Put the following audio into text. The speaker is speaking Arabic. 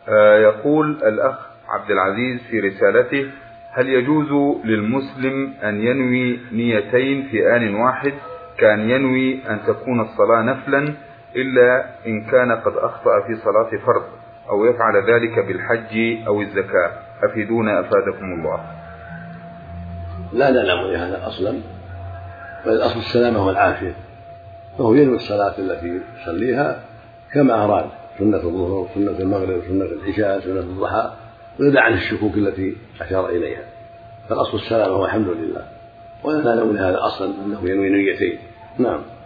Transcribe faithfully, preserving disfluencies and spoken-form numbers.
آه يقول الأخ عبد العزيز في رسالته: هل يجوز للمسلم أن ينوي نيتين في آن واحد، كان ينوي أن تكون الصلاة نفلا إلا إن كان قد أخطأ في صلاة فرض، أو يفعل ذلك بالحج أو الزكاة؟ أفيدونا أفادكم الله. لا نعلم هذا أصلا، بل الأصل السلامة والعافية، فهو ينوي الصلاة التي يصليها كما أراد، سنة الظهر سنة المغرب سنة العشاء سنة الضحى، ويدع عن الشكوك التي أشار إليها، فالأصل السلامة والحمد لله، ولا نعلم هذا أصلا أنه ينوي نيتين. نعم.